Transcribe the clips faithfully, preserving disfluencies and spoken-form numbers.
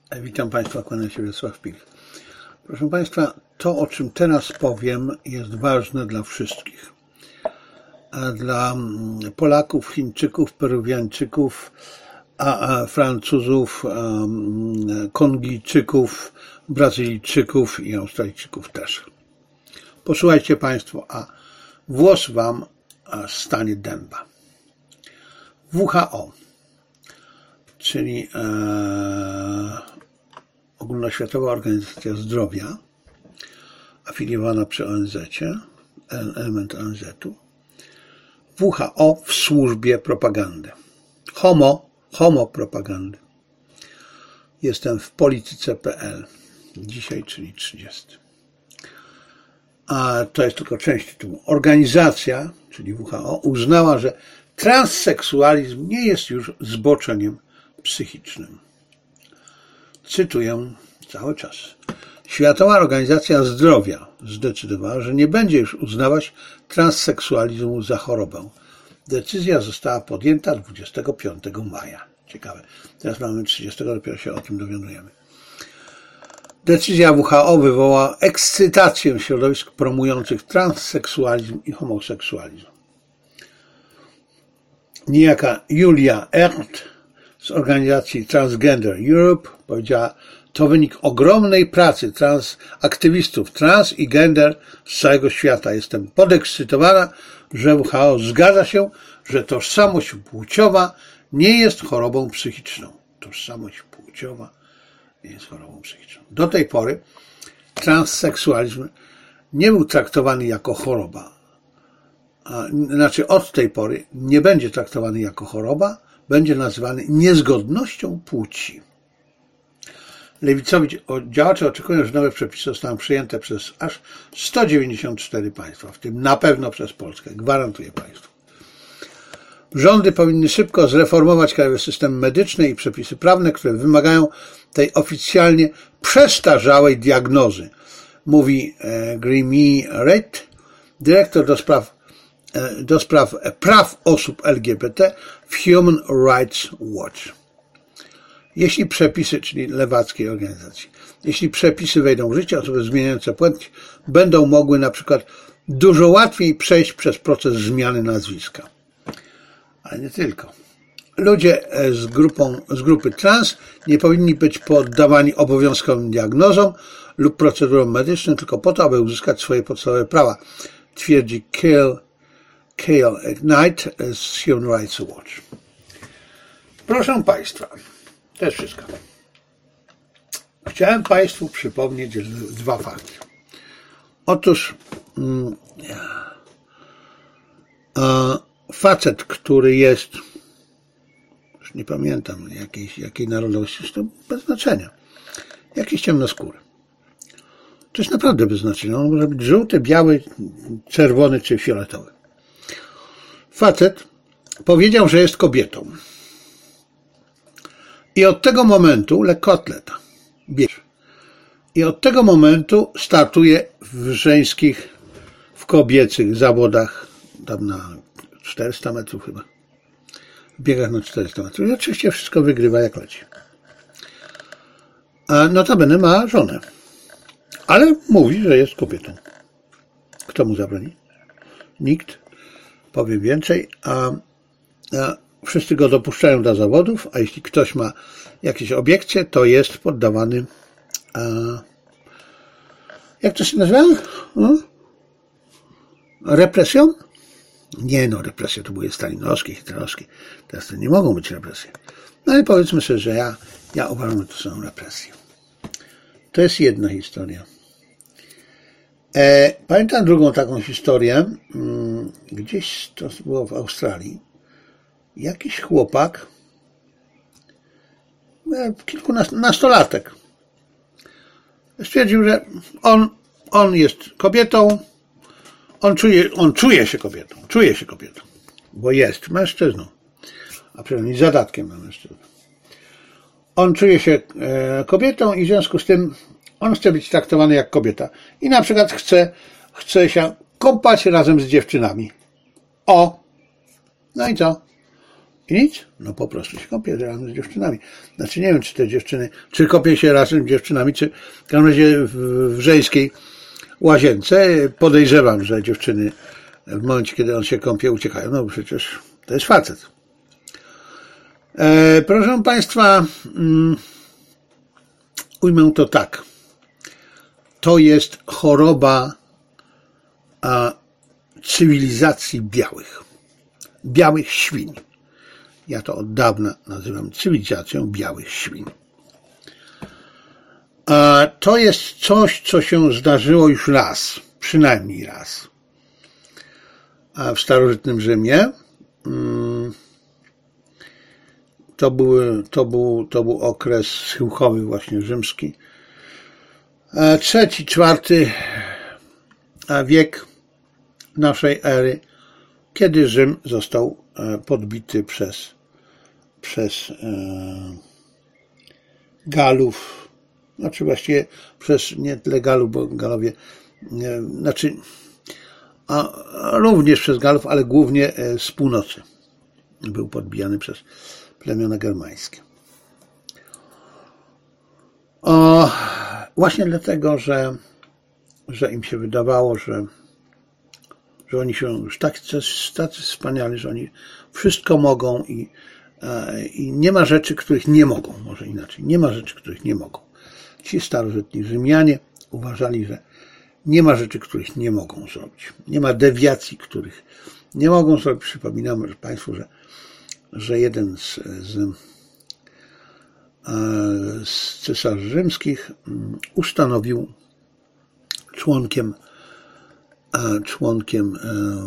Witam Państwa, kłaniam się Wiesław Pich. Proszę Państwa, to o czym teraz powiem jest ważne dla wszystkich. A dla Polaków, Chińczyków, Peruwiańczyków, a, a Francuzów, a, Kongijczyków, Brazylijczyków i Australijczyków też. Posłuchajcie Państwo, a włos Wam stanie dęba. W H O, czyli e, Ogólnoświatowa Organizacja Zdrowia, afiliowana przy O N Z-cie, element O N Z-u, W H O w służbie propagandy. Homo, homo propagandy. Jestem w polityce kropka p l. Dzisiaj, czyli trzydziesty. A to jest tylko część tytułu. Organizacja, czyli W H O, uznała, że transseksualizm nie jest już zboczeniem psychicznym. Cytuję cały czas. Światowa Organizacja Zdrowia zdecydowała, że nie będzie już uznawać transseksualizmu za chorobę. Decyzja została podjęta dwudziestego piątego maja. Ciekawe. Teraz mamy trzydziestego, dopiero się o tym dowiadujemy. Decyzja W H O wywołała ekscytację środowisk promujących transseksualizm i homoseksualizm. Niejaka Julia Ernst z organizacji Transgender Europe powiedziała, to wynik ogromnej pracy trans, aktywistów trans i gender z całego świata. Jestem podekscytowana, że W H O zgadza się, że tożsamość płciowa nie jest chorobą psychiczną. Tożsamość płciowa nie jest chorobą psychiczną. Do tej pory transseksualizm nie był traktowany jako choroba. A, znaczy od tej pory nie będzie traktowany jako choroba, będzie nazywany niezgodnością płci. Lewicowi działacze oczekują, że nowe przepisy zostaną przyjęte przez aż sto dziewięćdziesiąt cztery państwa, w tym na pewno przez Polskę. Gwarantuję Państwu. Rządy powinny szybko zreformować krajowy system medyczny i przepisy prawne, które wymagają tej oficjalnie przestarzałej diagnozy, mówi Grimmy Reid, dyrektor do spraw, do spraw praw osób L G B T w Human Rights Watch. Jeśli przepisy, czyli lewackiej organizacji, jeśli przepisy wejdą w życie, osoby zmieniające płeć będą mogły na przykład dużo łatwiej przejść przez proces zmiany nazwiska. Ale nie tylko. Ludzie z, grupą, z grupy trans nie powinni być poddawani obowiązkowym diagnozom lub procedurom medycznym tylko po to, aby uzyskać swoje podstawowe prawa, twierdzi Kale, Kale Knight z Human Rights Watch. Proszę Państwa, to jest wszystko. Chciałem Państwu przypomnieć dwa fakty. Otóż mm, a, facet, który jest, już nie pamiętam jakiej, jakiej narodowości, to bez znaczenia, jakiś ciemnoskóry. To jest naprawdę bez znaczenia. On może być żółty, biały, czerwony czy fioletowy. Facet powiedział, że jest kobietą. I od tego momentu, lekkoatleta, bieg. I od tego momentu startuje w żeńskich, w kobiecych zawodach, tam na czterysta metrów chyba. W biegach na czterysta metrów. I oczywiście wszystko wygrywa jak leci. A notabene ma żonę. Ale mówi, że jest kobietą. Kto mu zabroni? Nikt. Powiem więcej. A, a wszyscy go dopuszczają do zawodów, a jeśli ktoś ma jakieś obiekcje, to jest poddawany a, jak to się nazywa? No? Represją? Nie no, represje to były stalinowskie, hitlerowskie. Teraz to nie mogą być represje. No ale powiedzmy sobie, że ja, ja uważam, że to są represje. To jest jedna historia. E, pamiętam drugą taką historię. Gdzieś to było w Australii. Jakiś chłopak, kilkunastolatek, stwierdził, że on, on jest kobietą, on czuje, on czuje się kobietą, czuje się kobietą, bo jest mężczyzną, a przynajmniej zadatkiem na mężczyznę. On czuje się kobietą i w związku z tym on chce być traktowany jak kobieta i na przykład chce, chce się kąpać razem z dziewczynami. O! No i co? I nic, no po prostu się kąpie razem z dziewczynami. Znaczy nie wiem, czy te dziewczyny, czy kopię się razem z dziewczynami, czy w każdym razie w, w żeńskiej łazience. Podejrzewam, że dziewczyny w momencie, kiedy on się kąpie, uciekają. No przecież to jest facet. E, proszę Państwa, um, ujmę to tak. To jest choroba a, cywilizacji białych. Białych świń. Ja to od dawna nazywam cywilizacją białych świń. A to jest coś, co się zdarzyło już raz, przynajmniej raz. A w starożytnym Rzymie to, były, to, był, to był okres schyłkowy właśnie rzymski. Trzeci, czwarty wiek naszej ery, kiedy Rzym został podbity przez, przez Galów, znaczy właściwie przez nie tyle Galów, bo Galowie, nie, znaczy a również przez Galów, ale głównie z północy był podbijany przez plemiona germańskie. O, właśnie dlatego, że, że im się wydawało, że, że oni są już tacy, tacy wspaniali, że oni wszystko mogą i, i nie ma rzeczy, których nie mogą, może inaczej, nie ma rzeczy, których nie mogą. Ci starożytni Rzymianie uważali, że nie ma rzeczy, których nie mogą zrobić. Nie ma dewiacji, których nie mogą zrobić. Przypominam Państwu, że, że jeden z, z, z cesarzy rzymskich ustanowił członkiem członkiem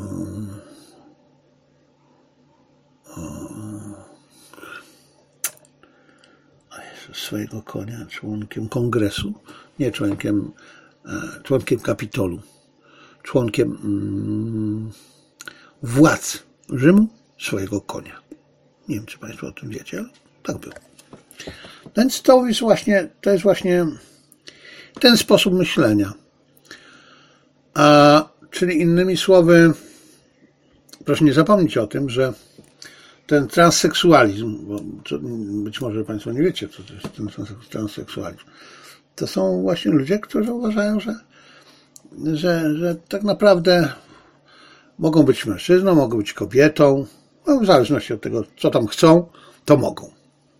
swojego konia, członkiem kongresu, nie członkiem członkiem Kapitolu, członkiem mm, władz Rzymu swojego konia. Nie wiem, czy Państwo o tym wiecie, ale tak było. Więc to jest właśnie, to jest właśnie ten sposób myślenia. A, czyli innymi słowy, proszę nie zapomnieć o tym, że ten transseksualizm, bo być może Państwo nie wiecie, co to jest ten transseksualizm, to są właśnie ludzie, którzy uważają, że, że, że tak naprawdę mogą być mężczyzną, mogą być kobietą, no w zależności od tego, co tam chcą, to mogą.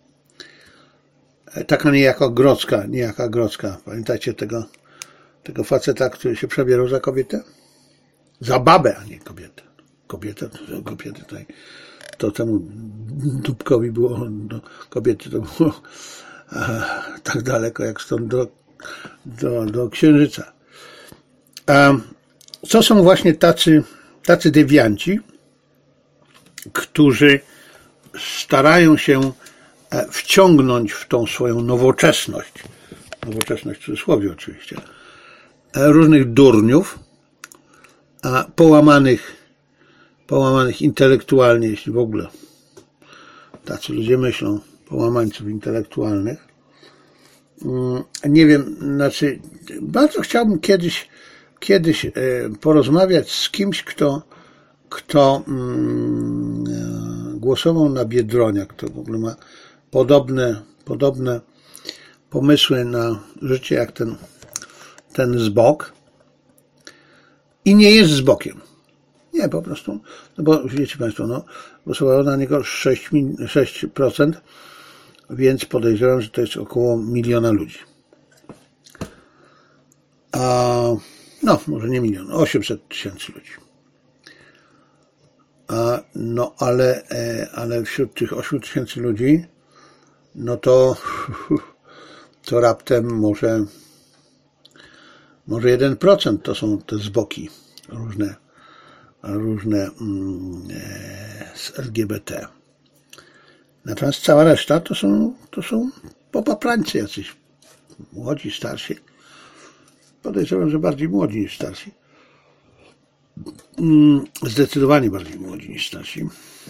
Taka niejaka Grodzka, niejaka Grodzka, pamiętacie tego, tego faceta, który się przebierał za kobietę? Za babę, a nie kobietę. Kobieta, to kobiety tutaj, to temu Dubkowi było, do kobiety to było tak daleko jak stąd do, do, do Księżyca. A co są właśnie tacy, tacy dewianci, którzy starają się wciągnąć w tą swoją nowoczesność, nowoczesność w cudzysłowie oczywiście, różnych durniów, a połamanych, połamanych intelektualnie, jeśli w ogóle tacy ludzie myślą, połamańców intelektualnych. Nie wiem, znaczy, bardzo chciałbym kiedyś, kiedyś porozmawiać z kimś, kto, kto głosował na Biedronia, kto w ogóle ma podobne, podobne pomysły na życie jak ten, ten Zbok i nie jest Zbokiem. Nie, po prostu, no bo wiecie Państwo, no, głosowało na niego sześć procent, więc podejrzewam, że to jest około miliona ludzi. A, no, może nie milion, osiemset tysięcy ludzi. A, no, ale, ale wśród tych ośmiu tysięcy ludzi, no to, to raptem może, może jeden procent to są te Zboki różne, różne mm, z L G B T. Natomiast cała reszta to są, to są popaprańcy jacyś, młodzi, starsi. Podejrzewam, że bardziej młodzi niż starsi. Zdecydowanie bardziej młodzi niż starsi.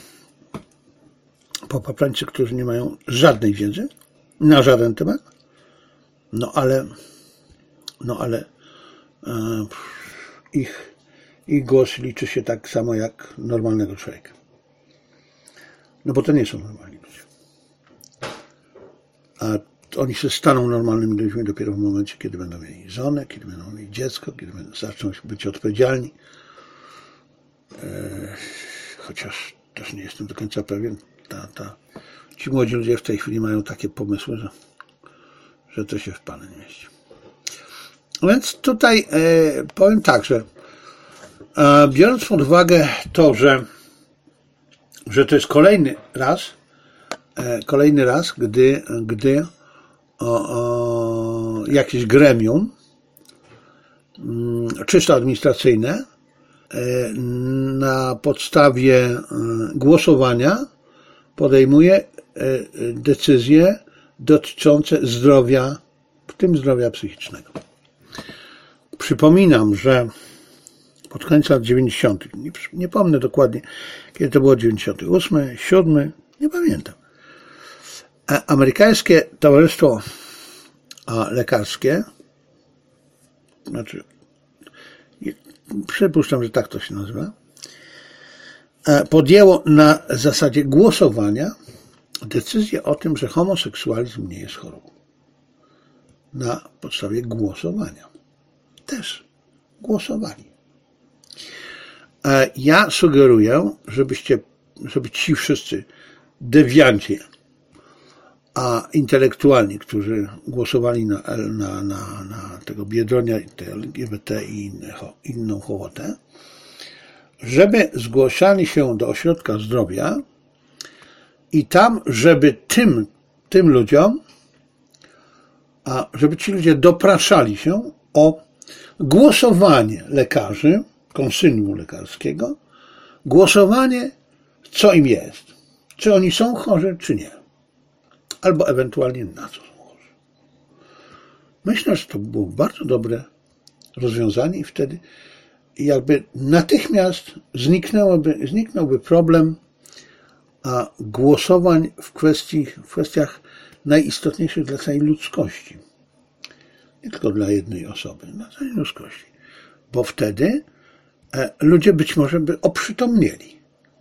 Popaprańcy, którzy nie mają żadnej wiedzy na żaden temat. No ale, no ale e, ich, ich głos liczy się tak samo jak normalnego człowieka. No bo to nie są normalni ludzie. A oni się staną normalnymi ludźmi dopiero w momencie, kiedy będą mieli żonę, kiedy będą mieli dziecko, kiedy będą zaczną być odpowiedzialni. Eee, chociaż też nie jestem do końca pewien. Ta, ta, ci młodzi ludzie w tej chwili mają takie pomysły, że, że to się w Pana nie mieści. Więc tutaj e, powiem tak, że e, biorąc pod uwagę to, że, że to jest kolejny raz, e, kolejny raz, gdy, gdy o, o, jakieś gremium m, czysto administracyjne e, na podstawie e, głosowania podejmuje e, decyzje dotyczące zdrowia, w tym zdrowia psychicznego. Przypominam, że pod koniec lat dziewięćdziesiątych, nie, nie pomnę dokładnie, kiedy to było dziewięćdziesiąty ósmy, siódmy, nie pamiętam. Amerykańskie Towarzystwo Lekarskie, znaczy, przypuszczam, że tak to się nazywa, podjęło na zasadzie głosowania decyzję o tym, że homoseksualizm nie jest chorobą. Na podstawie głosowania. Też głosowali. Ja sugeruję, żebyście, żeby ci wszyscy dewianci, a intelektualni, którzy głosowali na, na, na, na tego Biedronia, L G B T i inne, inną hołotę, żeby zgłaszali się do ośrodka zdrowia i tam, żeby tym, tym ludziom, a żeby ci ludzie dopraszali się o głosowanie lekarzy, konsylium lekarskiego, głosowanie, co im jest. Czy oni są chorzy, czy nie. Albo ewentualnie na co są chorzy. Myślę, że to było bardzo dobre rozwiązanie i wtedy jakby natychmiast zniknęłoby, zniknąłby problem a głosowań w, kwestii, w kwestiach najistotniejszych dla całej ludzkości. Nie tylko dla jednej osoby, dla całej ludzkości. Bo wtedy ludzie być może by oprzytomnieli.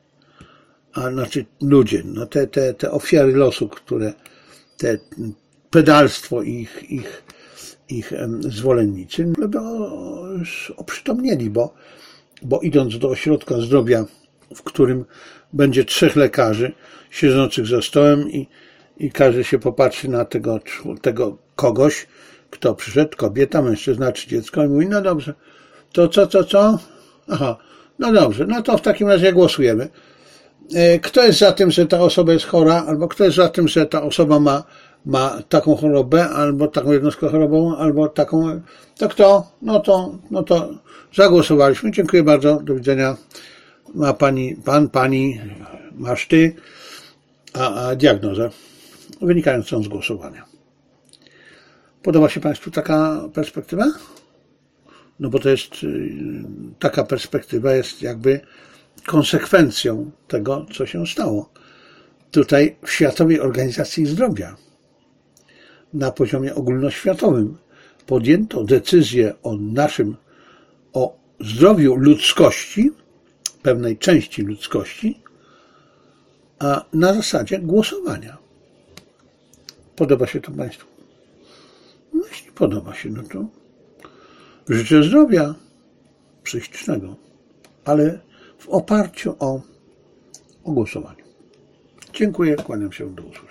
A znaczy ludzie, no te, te, te ofiary losu, które te pedalstwo ich, ich, ich zwolennicy by oprzytomnieli, bo, bo idąc do ośrodka zdrowia, w którym będzie trzech lekarzy siedzących za stołem i, i każdy się popatrzy na tego, tego kogoś, kto przyszedł, kobieta, mężczyzna czy dziecko i mówi, no dobrze, to co, co, co? Aha, no dobrze, no to w takim razie głosujemy. Kto jest za tym, że ta osoba jest chora, albo kto jest za tym, że ta osoba ma, ma taką chorobę, albo taką jednostkę chorobową, albo taką, to kto? No to, no to zagłosowaliśmy, dziękuję bardzo, do widzenia. Ma pani, pan, pani, masz ty, a, a diagnozę wynikającą z głosowania. Podoba się Państwu taka perspektywa? No bo to jest, taka perspektywa jest jakby konsekwencją tego, co się stało. Tutaj w Światowej Organizacji Zdrowia na poziomie ogólnoświatowym podjęto decyzję o naszym, o zdrowiu ludzkości, pewnej części ludzkości, a na zasadzie głosowania. Podoba się to Państwu? No jeśli podoba się, no to życzę zdrowia psychicznego, ale w oparciu o, o głosowanie. Dziękuję, kłaniam się, do usłyszenia.